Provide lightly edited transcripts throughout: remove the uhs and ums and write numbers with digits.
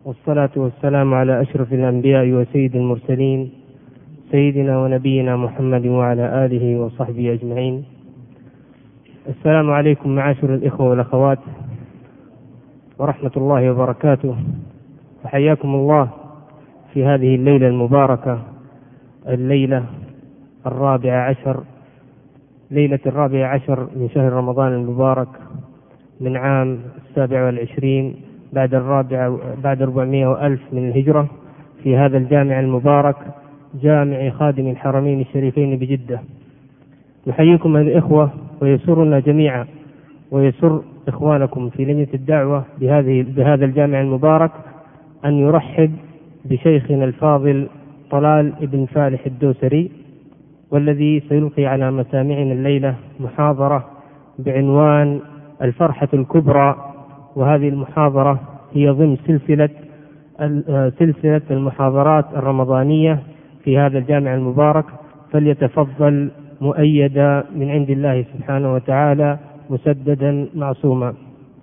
والصلاة والسلام على أشرف الأنبياء وسيد المرسلين سيدنا ونبينا محمد وعلى آله وصحبه أجمعين. السلام عليكم معاشر الإخوة والأخوات ورحمة الله وبركاته، وحياكم الله في هذه الليلة المباركة، الليلة 14، ليلة 14 من شهر رمضان المبارك من عام 27 بعد 400,000 من الهجرة، في هذا الجامع المبارك، جامع خادم الحرمين الشريفين بجدة. نحييكم الإخوة، ويسرنا جميعا ويسر إخوانكم في لجنة الدعوة بهذا الجامع المبارك أن يرحب بشيخنا الفاضل طلال ابن فالح الدوسري، والذي سيلقي على مسامعنا الليلة محاضرة بعنوان الفرحة الكبرى، وهذه المحاضرة هي ضمن سلسلة المحاضرات الرمضانية في هذا الجامع المبارك، فليتفضل مؤيدا من عند الله سبحانه وتعالى مسددا معصوما.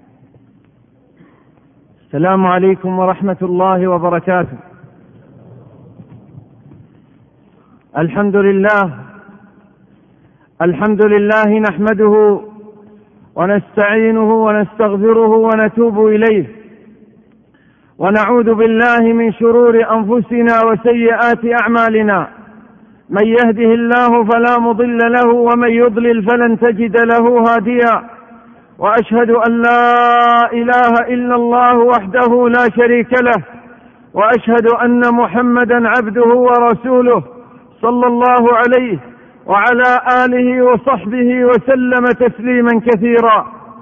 السلام عليكم ورحمة الله وبركاته. الحمد لله نحمده ونستعينه ونستغفره ونتوب إليه، ونعوذ بالله من شرور أنفسنا وسيئات أعمالنا، من يهده الله فلا مضل له ومن يضلل فلن تجد له هاديا، وأشهد أن لا إله إلا الله وحده لا شريك له، وأشهد أن محمدا عبده ورسوله صلى الله عليه وعلى آله وصحبه وسلم تسليما كثيرا.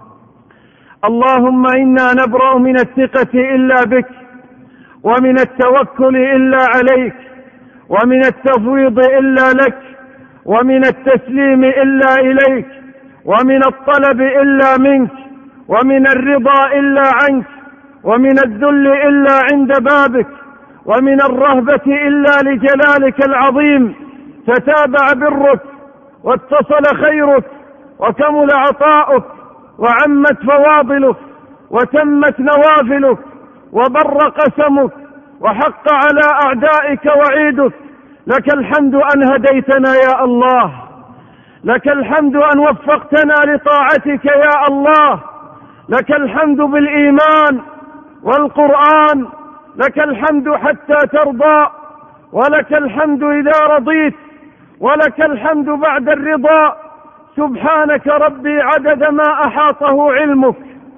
اللهم إنا نبرأ من الثقة إلا بك، ومن التوكل إلا عليك، ومن التفويض إلا لك، ومن التسليم إلا إليك، ومن الطلب إلا منك، ومن الرضا إلا عنك، ومن الذل إلا عند بابك، ومن الرهبة إلا لجلالك العظيم. تتابع برك واتصل خيرك وكمل عطاؤك وعمت فواضلك وتمت نوافلك وبر قسمك وحق على أعدائك وعيدك. لك الحمد أن هديتنا يا الله، لك الحمد أن وفقتنا لطاعتك يا الله، لك الحمد بالإيمان والقرآن، لك الحمد حتى ترضى، ولك الحمد إذا رضيت، ولك الحمد بعد الرضا. سبحانك ربي عدد ما أحاطه علمك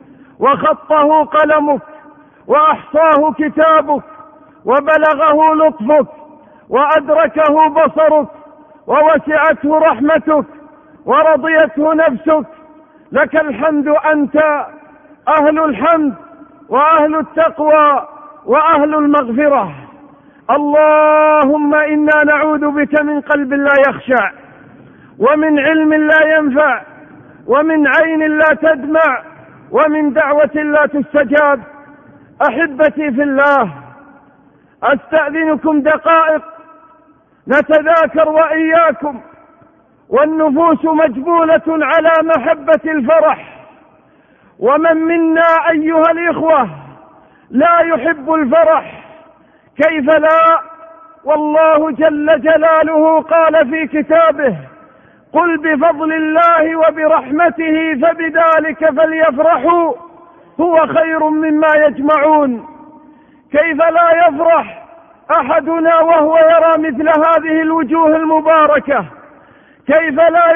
وخطه قلمك وأحصاه كتابك وبلغه لطفك وأدركه بصرك ووسعته رحمتك ورضيته نفسك. لك الحمد، أنت أهل الحمد وأهل التقوى وأهل المغفرة. اللهم إنا نعوذ بك من قلب لا يخشع، ومن علم لا ينفع، ومن عين لا تدمع، ومن دعوة لا تستجاب. أحبتي في الله، أستأذنكم دقائق نتذاكر وإياكم، والنفوس مجبولة على محبة الفرح، ومن منا أيها الإخوة لا يحب الفرح؟ كيف لا؟ والله جل جلاله قال في كتابه: قل بفضل الله وبرحمته فبذلك فليفرحوا هو خير مما يجمعون. كيف لا يفرح أحدنا وهو يرى مثل هذه الوجوه المباركة؟ كيف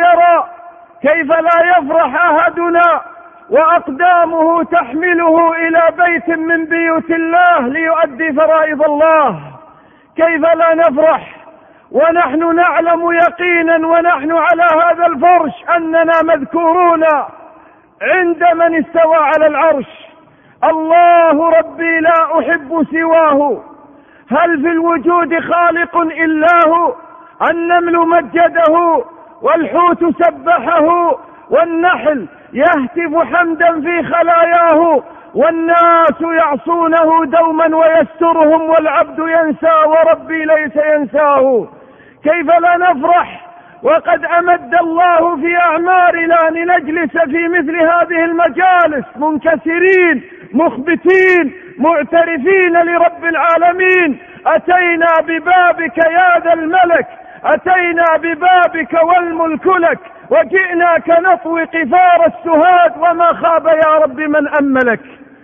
لا يفرح أحدنا وأقدامه تحمله إلى بيت من بيوت الله ليؤدي فرائض الله؟ كيف لا نفرح ونحن نعلم يقينا ونحن على هذا الفرش أننا مذكورون عند من استوى على العرش؟ الله ربي لا أحب سواه، هل في الوجود خالق إلا هو؟ النمل مجده والحوت سبحه، والنحل يهتف حمدا في خلاياه، والناس يعصونه دوما ويسترهم، والعبد ينسى وربي ليس ينساه. كيف لا نفرح وقد أمد الله في أعمارنا لنجلس في مثل هذه المجالس منكسرين مخبتين معترفين لرب العالمين: أتينا ببابك يا ذا الملك، أتينا ببابك والملك لك، وجئناك نطوي قفار السهاد وما خاب يا رب من أملك.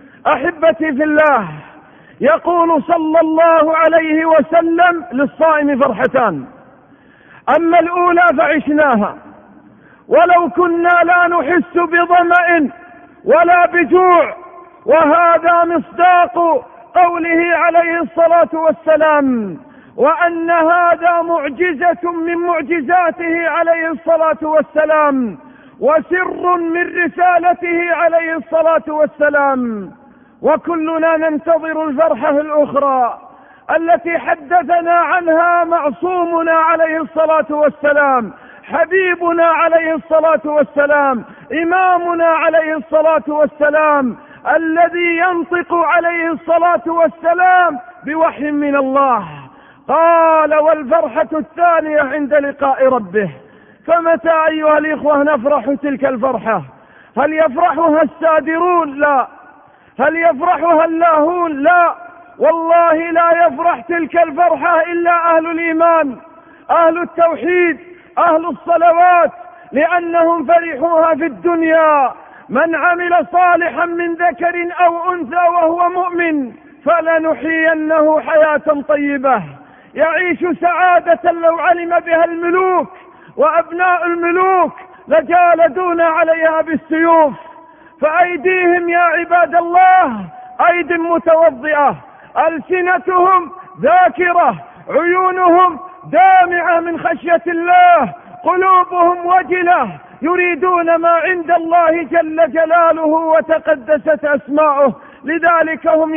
أحبتي في الله، يقول صلى الله عليه وسلم: للصائم فرحتان، أما الأولى فعشناها ولو كنا لا نحس بظمأ ولا بجوع، وهذا مصداق قوله عليه الصلاة والسلام، وأن هذا معجزة من معجزاته عليه الصلاة والسلام، وسر من رسالته عليه الصلاة والسلام. وكلنا ننتظر الفرحة الأخرى التي حدثنا عنها معصومنا عليه الصلاة والسلام، حبيبنا عليه الصلاة والسلام، إمامنا عليه الصلاة والسلام، الذي ينطق عليه الصلاة والسلام بوحي من الله. قال: والفرحة الثانية عند لقاء ربه. فمتى أيها الإخوة نفرح تلك الفرحة؟ هل يفرحها السادرون؟ لا. هل يفرحها اللاهون؟ لا. والله لا يفرح تلك الفرحة إلا أهل الإيمان، أهل التوحيد، أهل الصلوات، لأنهم فرحوها في الدنيا. من عمل صالحا من ذكر أو أنثى وهو مؤمن فلنحيينه حياة طيبة يعيش سعادة لو علم بها الملوك، وأبناء الملوك لجالدون عليها بالسيوف. فأيديهم يا عباد الله أيد متوضئة، ألسنتهم ذاكرة، عيونهم دامعة من خشية الله، قلوبهم وجلة، يريدون ما عند الله جل جلاله وتقدست أسماؤه. لذلك هم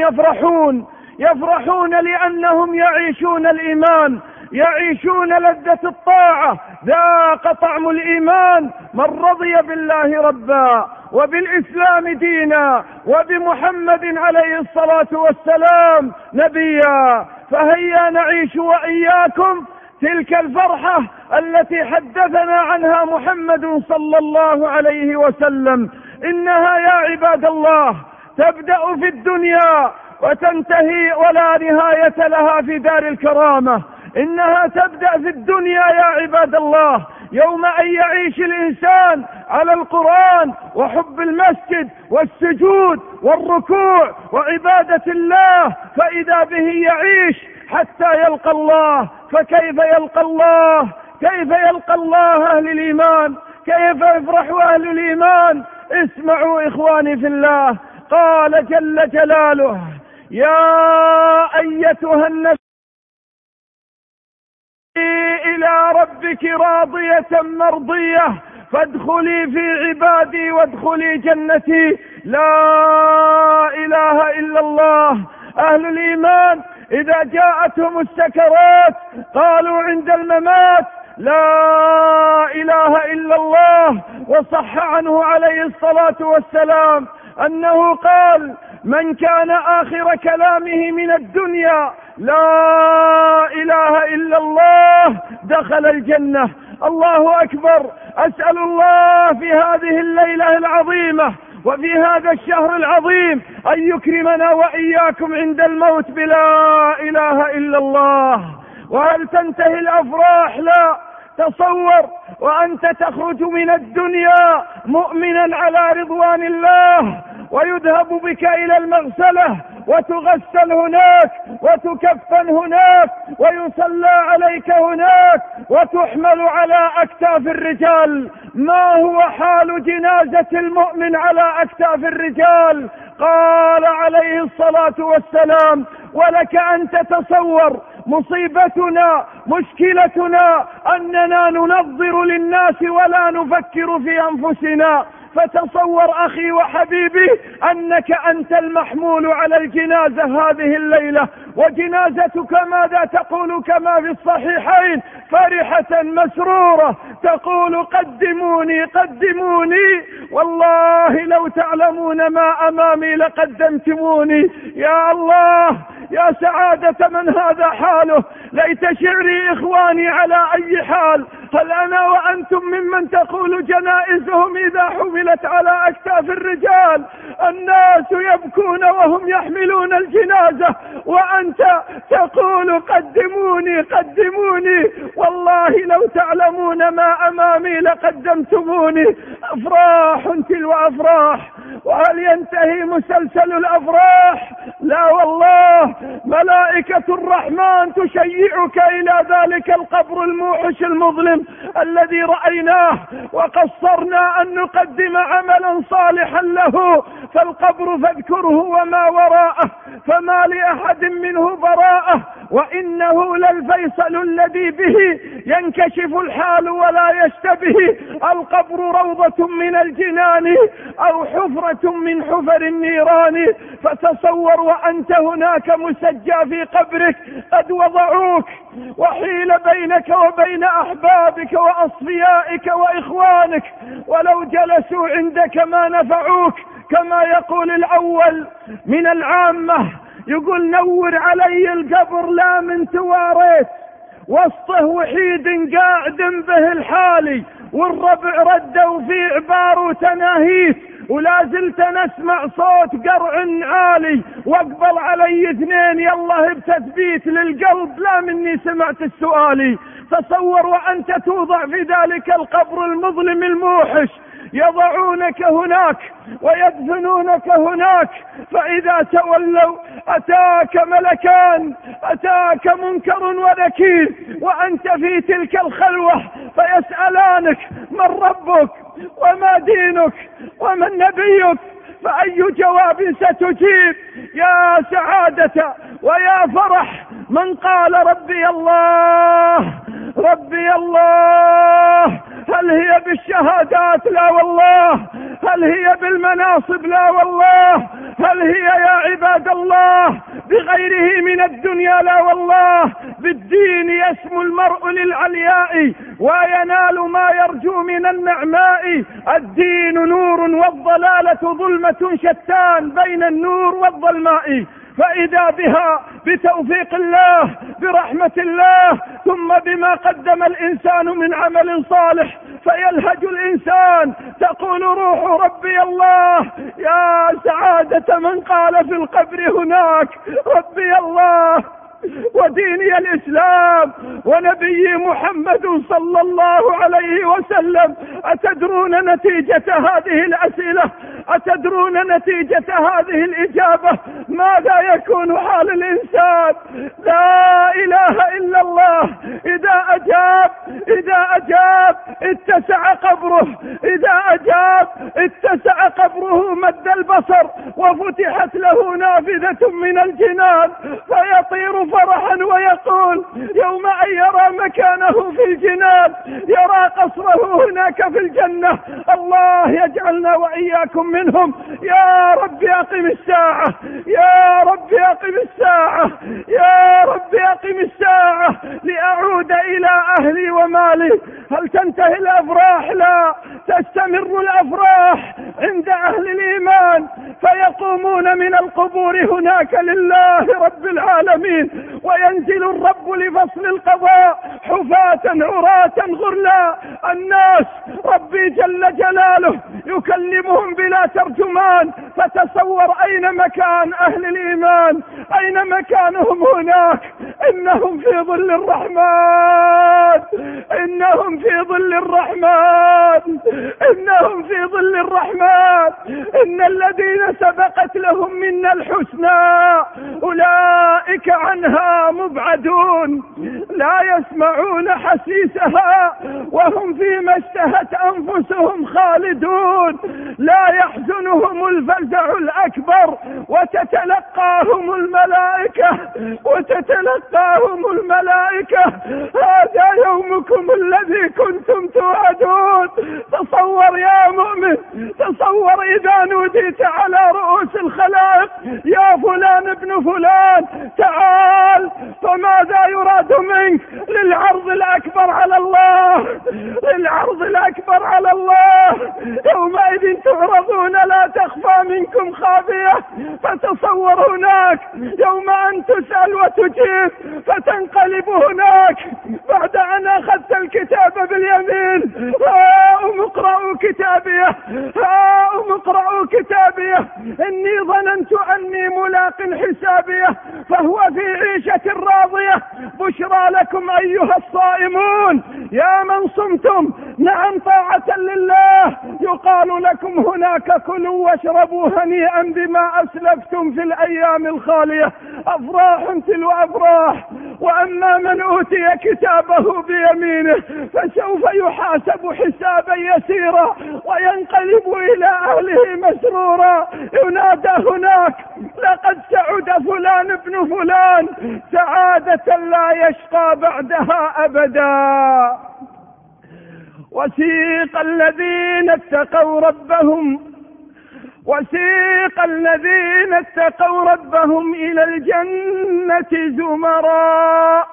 يفرحون لأنهم يعيشون الإيمان، يعيشون لذة الطاعة. ذاق طعم الإيمان من رضي بالله ربا وبالإسلام دينا وبمحمد عليه الصلاة والسلام نبيا. فهيا نعيش وإياكم تلك الفرحة التي حدثنا عنها محمد صلى الله عليه وسلم. إنها يا عباد الله تبدأ في الدنيا وتنتهي ولا نهاية لها في دار الكرامة. إنها تبدأ في الدنيا يا عباد الله يوم أن يعيش الإنسان على القرآن وحب المسجد والسجود والركوع وعبادة الله، فإذا به يعيش حتى يلقى الله. فكيف يلقى الله؟ كيف يلقى الله أهل الإيمان؟ كيف يفرح أهل الإيمان؟ اسمعوا إخواني في الله. قال جل جلاله: يا أيتها النفس إلى ربك راضية مرضية فادخلي في عبادي وادخلي جنتي. لا إله إلا الله. أهل الإيمان إذا جاءتهم السكرات قالوا عند الممات: لا إله إلا الله. وصح عنه عليه الصلاة والسلام أنه قال: من كان آخر كلامه من الدنيا لا إله إلا الله دخل الجنة. الله أكبر. أسأل الله في هذه الليلة العظيمة وفي هذا الشهر العظيم أن يكرمنا وإياكم عند الموت بلا إله إلا الله. وهل تنتهي الأفراح؟ لا. تصور وأنت تخرج من الدنيا مؤمنا على رضوان الله، ويذهب بك إلى المغسلة وتغسل هناك وتكفن هناك ويصلى عليك هناك وتحمل على أكتاف الرجال. ما هو حال جنازة المؤمن على أكتاف الرجال؟ قال عليه الصلاة والسلام: ولك أن تتصور مصيبتنا مشكلتنا أننا ننظر للناس ولا نفكر في أنفسنا. فتصور أخي وحبيبي أنك أنت المحمول على الجنازة هذه الليلة، وجنازتك ماذا تقول؟ كما في الصحيحين: فرحة مسرورة تقول: قدموني قدموني، والله لو تعلمون ما أمامي لقدمتموني. يا الله يا سعادة من هذا حاله. ليت شعري إخواني على أي حال. هل أنا وأنتم ممن تقول جنائزهم إذا حملت على أكتاف الرجال؟ الناس يبكون وهم يحملون الجنازة، وأنت تقول قدموني قدموني. والله لو تعلمون ما أمامي لقدمتموني. أفراح تلو أفراح، وهل ينتهي مسلسل الأفراح؟ لا والله، ملائكة الرحمن تشيعك إلى ذلك القبر الموحش المظلم الذي رأيناه، وقصرنا أن نقدم عملا صالحا له. فالقبر فاذكره وما وراءه، فما لأحد منه براءه، وإنه للفيصل الذي به ينكشف الحال ولا يشتبه. القبر روضة من الجنان أو حفرة من حفر النيران. فتصور وأنت هناك مسجى في قبرك، قد وضعوك وحيل بينك وبين أحبابك وأصفيائك وإخوانك، ولو جلسوا عندك ما نفعوك. كما يقول الأول من العامة، يقول نور علي القبر لا من تواريت، وسطه وحيد قاعد به الحالي، والربع ردوا في عبار وتناهيت، ولا زلت نسمع صوت قرع عالي، واقبل علي اثنين يلا بتثبيت للقلب لا مني سمعت السؤالي. تصور وأنت توضع في ذلك القبر المظلم الموحش، يضعونك هناك ويدفنونك هناك، فإذا تولوا أتاك ملكان، أتاك منكر ونكير، وأنت في تلك الخلوة، فيسألانك من ربك وما دينك ومن نبيك، فأي جواب ستجيب؟ يا سعادة ويا فرح من قال ربي الله ربي الله. هل هي بالشهادات؟ لا والله. هل هي بالمناصب؟ لا والله. هل هي يا عباد الله بغيره من الدنيا؟ لا والله. بالدين يسمو المرء للعلياء وينال ما يرجو من النعماء. الدين نور والضلالة ظلمة شتان بين النور والظلماء. فإذا بها بتوفيق الله برحمة الله ثم بما قدم الإنسان من عمل صالح فيلهج الإنسان، تقول روح ربي الله. يا سعادة من قال في القبر هناك ربي الله وديني الإسلام ونبي محمد صلى الله عليه وسلم. أتدرون نتيجة هذه الأسئلة؟ أتدرون نتيجة هذه الإجابة؟ ماذا يكون حال الإنسان؟ لا إله إلا الله. إذا أجاب اتسع قبره، إذا أجاب اتسع قبره مد البصر وفتحت له نافذة من الجنان، فيطير فرحا ويقول يوم أن يرى مكانه في الجنان، يرى قصره هناك في الجنة. الله يجعلنا وإياكم منهم. يا رب أقم الساعة، يا رب أقم الساعة، يا رب أقم الساعة لأعود إلى أهلي ومالي. هل تنتهي الأفراح؟ لا، تستمر الأفراح عند أهل الإيمان، فيقومون من القبور هناك لله رب العالمين، وينزل الرب لفصل القضاء حفاة عراة غرلا. الناس ربي جل جلاله يكلمهم بلا ترجمان. فتصور أين مكان أهل الإيمان، أين مكانهم هناك؟ إنهم في ظل الرحمن، إنهم في ظل الرحمن، إنهم في ظل الرحمن. إن الذين سبقت لهم منا الحسنى أولئك عنها مبعدون، لا يسمعون حسيسها وهم فيما اشتهت أنفسهم خالدون. لا يحزنهم الفزع الأكبر وتتلقاهم الملائكة هذا يومكم الذي كنتم توعدون. تصور يا مؤمن، تصور إذا نوديت على رؤوس الخلائق يا فلان ابن فلان تعال، فماذا يراد منك؟ منك للعرض الأكبر على الله، للعرض الأكبر على الله. يومئذ تعرضون لا تخفى منكم خافية. فتصور هناك يوم أن تسأل وتجيب، فتنقلب هناك بعد أن أخذت الكتاب باليمين: هاؤم اقرأوا كتابيه، هاؤم اقرأوا كتابيه، إني ظننت أني ملاق حسابيه فهو في عيشة راضية. بشرى لكم أيها الصائمون يا من صمتم، نعم طاعة لله، يقال لكم هناك كلوا واشربوا هنيئا بما أسلفتم في الأيام الخالية. أفراح تلو أفراح. وأما من أوتي كتابه بيمينه فسوف يحاسب حسابا يسيرا وينقلب إلى أهله مسرورا. ينادى هناك: لقد سعد فلان ابن فلان سعادة لا يشقى بعدها أبدا. وسيق الذين اتقوا ربهم إلى الجنة زمرا،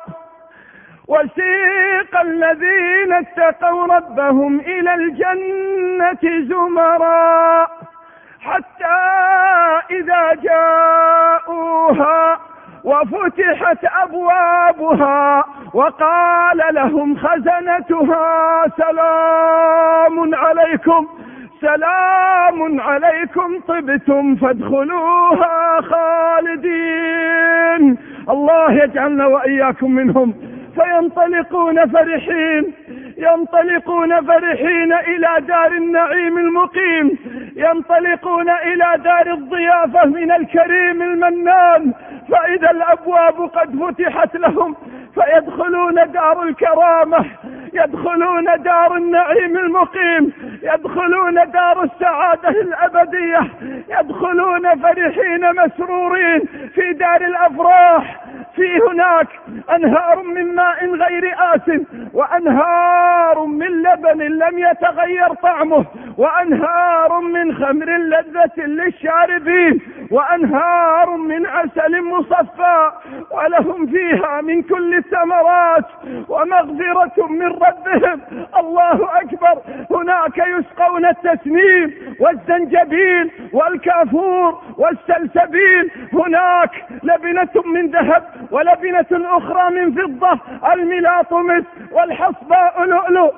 وسيق الذين اتقوا ربهم إلى الجنة زمرا حتى إذا جاءوها وفتحت أبوابها وقال لهم خزنتها سلام عليكم طبتم فادخلوها خالدين. الله يجعلنا وإياكم منهم. ينطلقون فرحين إلى دار النعيم المقيم، ينطلقون إلى دار الضيافة من الكريم المنان، فإذا الأبواب قد فتحت لهم فيدخلون دار الكرامة، يدخلون دار النعيم المقيم، يدخلون دار السعادة الأبدية، يدخلون فرحين مسرورين في دار الأفراح. في هناك أنهار من ماء غير آسن، وأنهار من لبن لم يتغير طعمه، وأنهار من خمر لذة للشاربين، وأنهار من عسل مصفى، ولهم فيها من كل الثمرات ومغفرة من ربهم. الله أكبر. هناك يسقون التسنيم والزنجبيل والكافور والسلسبيل. هناك لبنة من ذهب ولبنة أخرى من فضة، الملاط مسك والحصباء لؤلؤ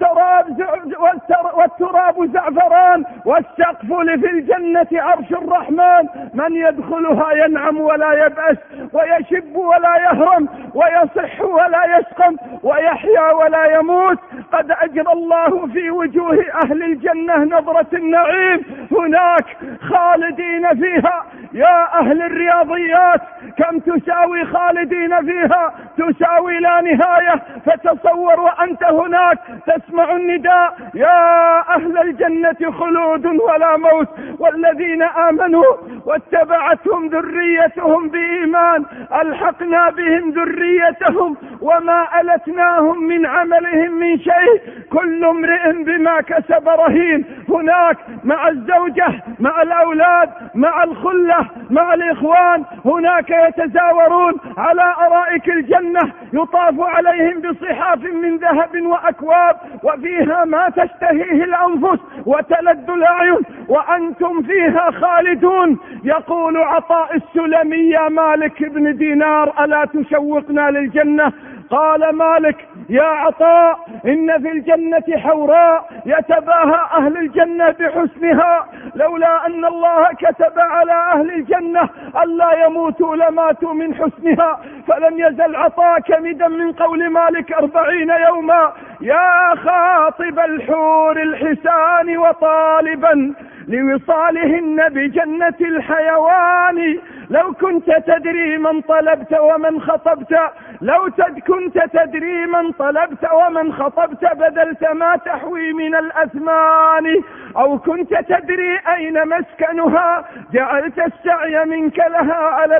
والتراب زعفران، والسقف في الجنة عرش الرحمن. من يدخلها ينعم ولا يبأس، ويشب ولا يهرم، ويصح ولا يسقم، ويحيا ولا يموت. قد أجرى الله في وجوه أهل الجنة نظرة النعيم هناك خالدين فيها. يا أهل الرياضيات كم تساوي خالدين فيها؟ تساوي لا نهاية. فتصور وأنت هناك تسمع النداء: يا أهل الجنة خلود ولا موت. والذين آمنوا واتبعتهم ذريتهم بإيمان ألحقنا بهم ذريتهم وما ألتناهم من عملهم من شيء، كل امرئ بما كسب رهين. هناك مع الزوجة، مع الأولاد، مع الخلة، مع الإخوان، هناك يتزاورون على أرائك الجنة، يطاف عليهم بصحاف من ذهب وأكواب، وفيها ما تشتهيه الأنفس وتلذ الأعين، وأنتم فيها خالدون. يقول عطاء السلمي: يا مالك بن دينار ألا تشوقنا للجنة؟ قال مالك: يا عطاء، إن في الجنة حوراء يتباهى أهل الجنة بحسنها، لولا أن الله كتب على أهل الجنة ألا يموتوا لماتوا من حسنها. فلم يزل عطاء كمدا من قول مالك 40 يوما: يا خاطب الحور الحسان وطالبا لوصالهن بجنة الحيوان، لو كنت تدري من طلبت ومن خطبت، كنت تدري من طلبت ومن خطبت بذلت ما تحوي من الأثمان، أو كنت تدري أين مسكنها جعلت السعي منك لها على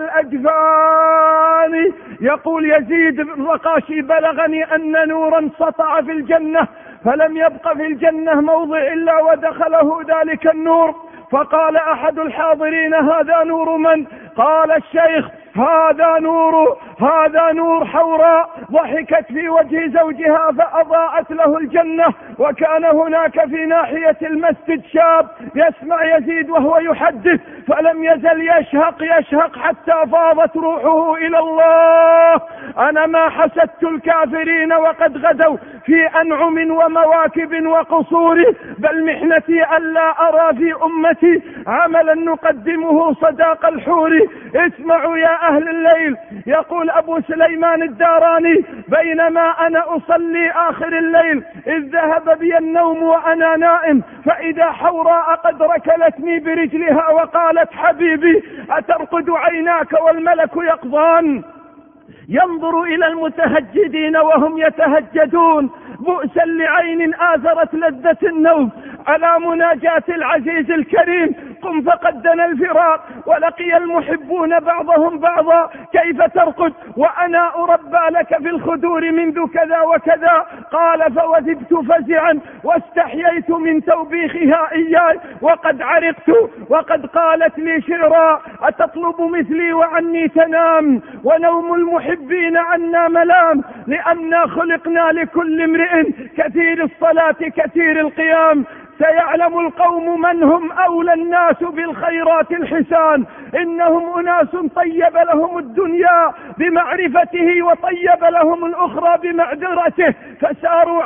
الأجفان. يقول يزيد الرقاشي: بلغني أن نورا سطع في الجنة فلم يبق في الجنة موضع إلا ودخله ذلك النور. فقال أحد الحاضرين: هذا نور من؟ قال الشيخ: هذا نور حوراء ضحكت في وجه زوجها فأضاءت له الجنة. وكان هناك في ناحية المسجد شاب يسمع يزيد وهو يحدث، فلم يزل يشهق حتى فاضت روحه إلى الله. أنا ما حسدت الكافرين وقد غدوا في أنعم ومواكب وقصور، بل محنتي ألا أرى في أمتي عملا نقدمه صداق الحور. اسمعوا يا أهل الليل، يقول أبو سليمان الداراني: بينما أنا أصلي آخر الليل إذ ذهب بي النوم وأنا نائم، فإذا حوراء قد ركلتني برجلها وقالت: حبيبي أترقد عيناك والملك يقظان؟ ينظر إلى المتهجدين وهم يتهجدون، بؤسا لعين آثرت لذة النوم على مناجاة العزيز الكريم. قم فقد دنا الفراق ولقي المحبون بعضهم بعضا، كيف ترقد وأنا أربى لك في الخدور منذ كذا وكذا؟ قال: فوجدت فزعا واستحييت من توبيخها إياي وقد عرقت، وقد قالت لي شعرا: أتطلب مثلي وعني تنام، ونوم المحبين عنا ملام، لأننا خلقنا لكل امرئ كثير الصلاة كثير القيام. سيعلم القوم من هم أولى الناس بالخيرات الحسان، إنهم أناس طيب لهم الدنيا بمعرفته وطيب لهم الأخرى بمعذرته، فساروا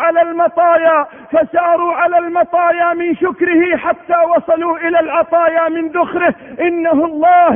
على المطايا من شكره حتى وصلوا إلى العطايا من ذخره. إنه الله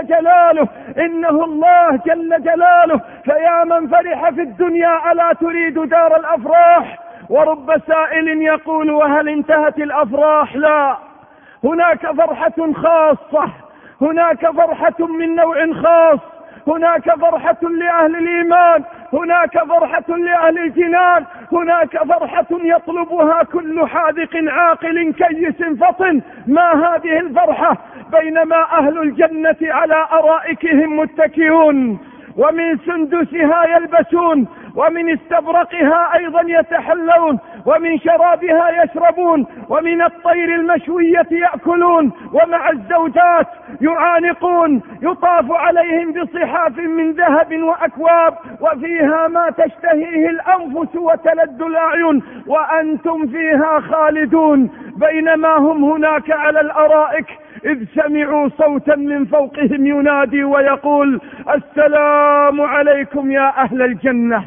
جل جلاله. فيا من فرح في الدنيا ألا تريد دار الأفراح؟ ورب سائل يقول: وهل انتهت الأفراح؟ لا، هناك فرحة خاصة، هناك فرحة من نوع خاص، هناك فرحة لأهل الإيمان، هناك فرحة لأهل الجنان، هناك فرحة يطلبها كل حاذق عاقل كيس فطن. ما هذه الفرحة؟ بينما أهل الجنة على أرائكهم متكئون، ومن سندسها يلبسون، ومن استبرقها أيضا يتحلون، ومن شرابها يشربون، ومن الطير المشوية يأكلون، ومع الزوجات يعانقون، يطاف عليهم بصحاف من ذهب وأكواب، وفيها ما تشتهيه الأنفس وتلذ الأعين، وأنتم فيها خالدون. بينما هم هناك على الأرائك إذ سمعوا صوتا من فوقهم ينادي ويقول: السلام عليكم يا أهل الجنة،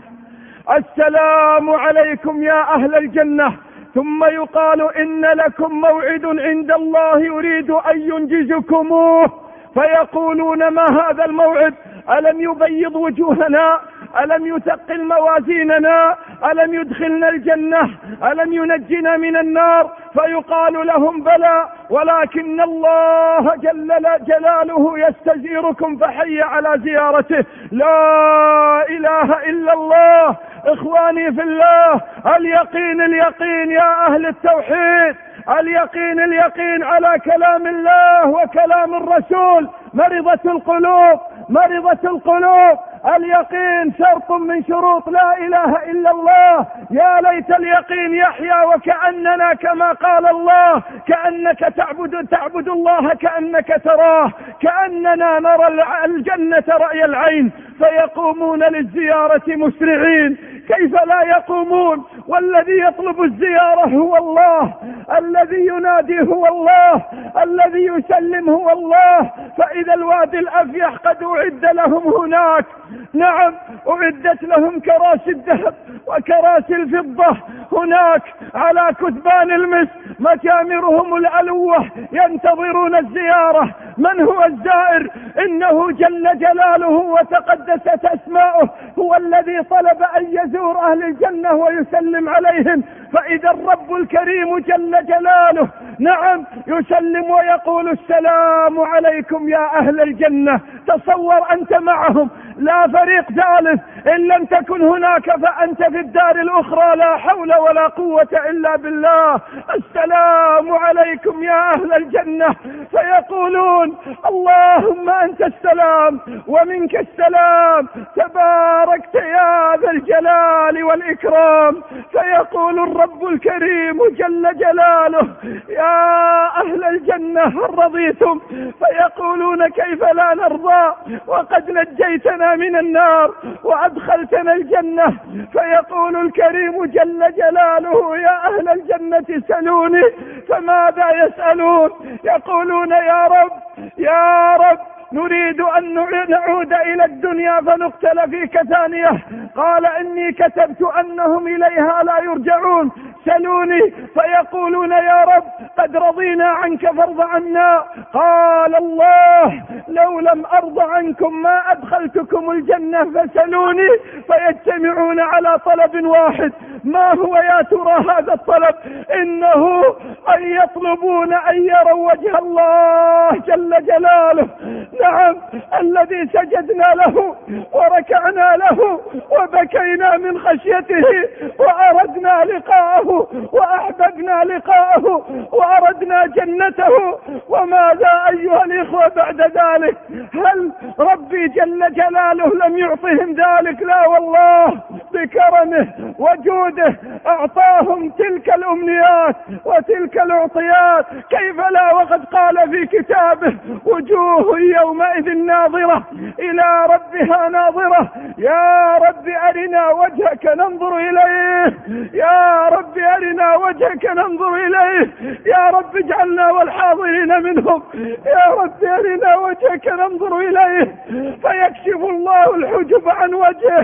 السلام عليكم يا أهل الجنة. ثم يقال: إن لكم موعد عند الله يريد أن ينجزكموه. فيقولون: ما هذا الموعد؟ ألم يبيض وجوهنا؟ ألم يثقل موازيننا؟ ألم يدخلنا الجنة؟ ألم ينجنا من النار؟ فيقال لهم: بلى، ولكن الله جل جلاله يستزيركم فحي على زيارته. لا إله إلا الله. إخواني في الله، اليقين يا أهل التوحيد، اليقين على كلام الله وكلام الرسول. مرضة القلوب. اليقين شرط من شروط لا إله إلا الله. يا ليت اليقين يحيا وكأننا كما قال الله: كأنك تعبد الله كأنك تراه، كأننا نرى الجنة رأي العين. فيقومون للزيارة مسرعين. كيف لا يقومون والذي يطلب الزيارة هو الله، الذي ينادي هو الله، الذي يسلم هو الله. فإذا الوادي الأفيح قد أعد لهم هناك، نعم أعدت لهم كراسي الذهب وكراسي الفضة هناك على كثبان المسك، مجامرهم الألوة ينتظرون الزيارة. من هو الزائر؟ إنه جل جلاله وتقدست أسماؤه هو الذي طلب أن يزور أهل الجنة ويسلم عليهم. فإذا الرب الكريم جل جلاله نعم يسلم ويقول: السلام عليكم يا أهل الجنة. تصور أنت معهم لا فريق ثالث. إن لم تكن هناك فأنت في الدار الأخرى. لا حول ولا قوة إلا بالله. السلام عليكم يا أهل الجنة، فيقولون اللهم أنت السلام ومنك السلام، تباركت يا ذا الجلال والإكرام. فيقول الرب الكريم جل جلاله يا أهل الجنة هل رضيتم؟ فيقولون كيف لا نرضى وقد نجيتنا من النار وأدخلتنا الجنة. فيقول الكريم جل جلاله يا أهل الجنة سلوني. فماذا يسألون؟ يقولون يا رب يا رب نريد أن نعود إلى الدنيا فنقتل فيك ثانية. قال إني كتبت أنهم إليها لا يرجعون، سلوني. فيقولون يا رب قد رضينا عنك فارض عنا. قال الله لو لم أرض عنكم ما أدخلتكم الجنة فسلوني. فيجتمعون على طلب واحد. ما هو يا ترى هذا الطلب؟ إنه أن يطلبون أن يروا وجه الله جل جلاله. نعم، الذي سجدنا له وركعنا له وبكينا من خشيته وأردنا لقاءه وأحببنا لقاءه وأردنا جنته. وماذا أيها الإخوة بعد ذلك؟ هل ربي جل جلاله لم يعطهم ذلك؟ لا والله، بكرمه وجوده أعطاهم تلك الأمنيات وتلك الأعطيات. كيف لا وقد قال في كتابه وجوه يومئذ ناظرة إلى ربها ناظرة. يا رب أرنا وجهك ننظر إليه، يا رب أرنا وجهك ننظر إليه، يا رب اجعلنا والحاضرين منهم، يا رب أرنا وجهك ننظر إليه. فيكشف الله الحجب عن وجهه،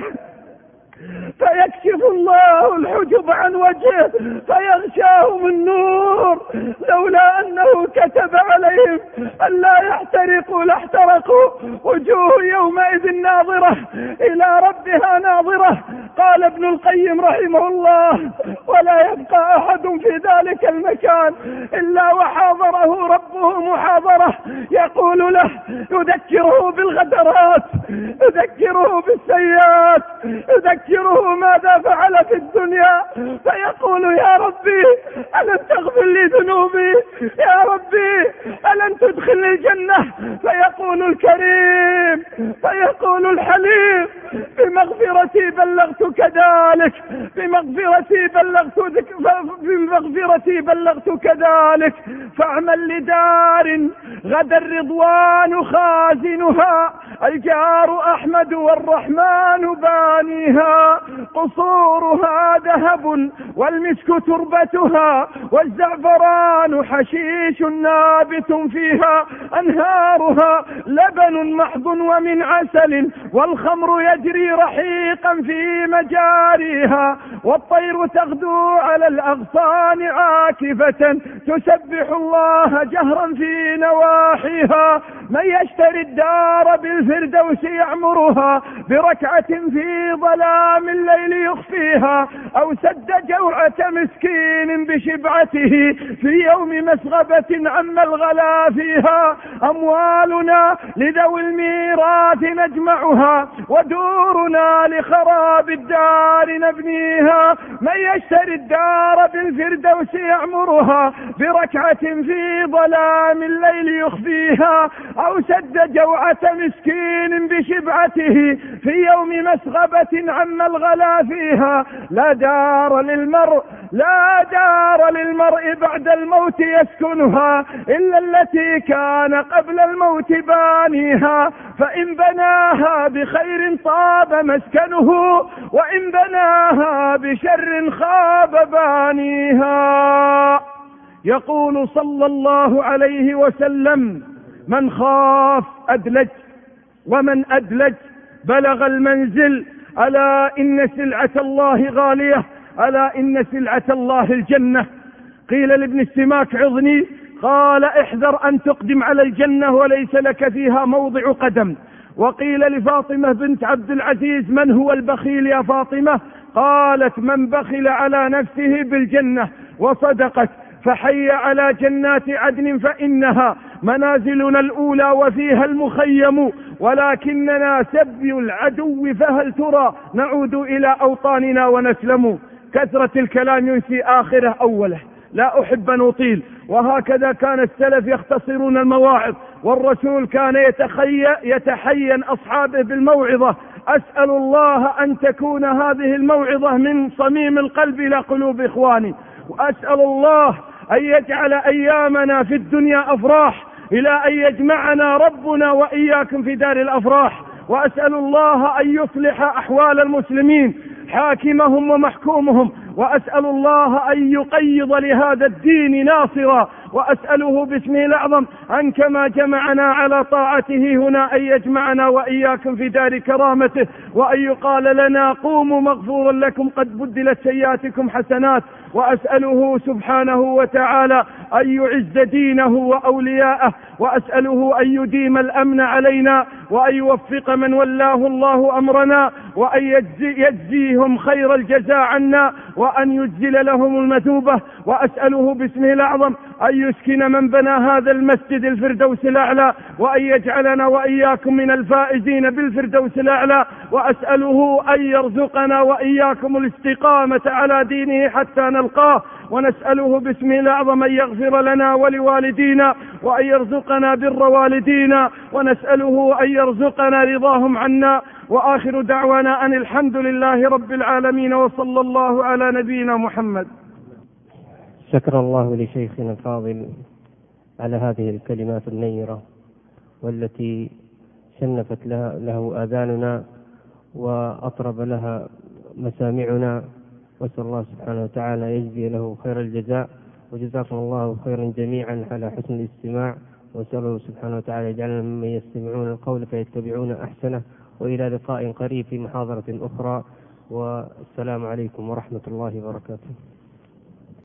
فيكشف الله الحجب عن وجهه فيغشاهم النور. لولا أنه كتب عليهم أن لا يحترقوا لاحترقوا. وجوه يومئذ ناظرة إلى ربها ناظرة. قال ابن القيم رحمه الله ولا يبقى أحد في ذلك المكان إلا وحاضره ربه محاضرة. يقول له يذكره بالغدرات، يذكره بالسيئات، يذكره ماذا فعل في الدنيا. فيقول يا ربي ألن تغفر لي ذنوبي؟ يا ربي ألن تدخل الجنة؟ فيقول الكريم، فيقول الحليم بمغفرتي بلغتك ذلك، بمغفرتي بلغتك ذلك. فاعمل لدار غدا الرضوان خازنها، الجار أحمد والرحمن بانيها، قصورها ذهب والمسك تربتها، والزعفران حشيش نابت فيها، أنهارها لبن محض ومن عسل، والخمر يجري رحيقا في مجاريها، والطير تغدو على الأغصان عاكفة تسبح الله جهرا في نواحيها. من يشتري الدار بالفردوس يعمرها، بركعة في ظلام الليل يخفيها، أو سد جوعة مسكين بشبعته في يوم مسغبة عم الغلا فيها. أموالنا لذوي الميراث نجمعها، ودورنا لخراب الدار نبنيها. من يشتري الدار بالفردوس يعمرها، بركعة في ظلام الليل يخفيها، أو سد جوعة مسكين بشبعته في يوم مسغبة عم الغلا فيها. لا دار للمرء بعد الموت يسكنها إلا التي كان قبل الموت بانيها. فإن بناها بخير طاب مسكنه، وإن بناها بشر خاب بانيها. يقول صلى الله عليه وسلم من خاف أدلج، ومن أدلج بلغ المنزل. ألا إن سلعة الله غالية، ألا إن سلعة الله الجنة. قيل لابن السماك عظني، قال احذر أن تقدم على الجنة وليس لك فيها موضع قدم. وقيل لفاطمة بنت عبد العزيز من هو البخيل يا فاطمة؟ قالت من بخل على نفسه بالجنة. وصدقت. فحي على جنات عدن فإنها منازلنا الأولى وفيها المخيم، ولكننا سبي العدو، فهل ترى نعود إلى أوطاننا ونسلم. كثرة الكلام ينسي آخره أوله، لا أحب أن أطيل، وهكذا كان السلف يختصرون المواعظ، والرسول كان يتحين أصحابه بالموعظة. أسأل الله أن تكون هذه الموعظة من صميم القلب إلى قلوب إخواني، وأسأل الله أن يجعل أيامنا في الدنيا أفراح، إلى أن يجمعنا ربنا وإياكم في دار الأفراح. وأسأل الله أن يصلح أحوال المسلمين، حاكمهم ومحكومهم، وأسأل الله أن يقيض لهذا الدين ناصرا، وأسأله باسمه الأعظم أن كما جمعنا على طاعته هنا أن يجمعنا وإياكم في دار كرامته، وأن يقال لنا قوموا مغفورا لكم قد بدلت سيئاتكم حسنات. وأسأله سبحانه وتعالى أن يعز دينه وأولياءه، وأسأله أن يديم الأمن علينا، وأن يوفق من ولاه الله أمرنا، وأن يجزيهم خير الجزاء عنا، وأن يجزل لهم المثوبة. وأسأله باسمه الأعظم أن يسكن من بنى هذا المسجد الفردوس الأعلى، وأن يجعلنا وإياكم من الفائزين بالفردوس الأعلى. وأسأله أن يرزقنا وإياكم الاستقامة على دينه حتى نلقاه. ونسأله باسمه الأعظم أن يغفر لنا ولوالدينا، وأن يرزقنا بر والدينا، ونسأله أن يرزقنا رضاهم عنا. وآخر دعوانا أن الحمد لله رب العالمين، وصلى الله على نبينا محمد. شكر الله لشيخنا الفاضل على هذه الكلمات النيرة، والتي شنفت له آذاننا وأطرب لها مسامعنا. وأسأل الله سبحانه وتعالى يجزي له خير الجزاء، وجزاكم الله خيرا جميعا على حسن الاستماع. وأسأله سبحانه وتعالى يجعلنا ممن يستمعون القول فيتبعون أحسنه. وإلى لقاء قريب في محاضرة أخرى، والسلام عليكم ورحمة الله وبركاته.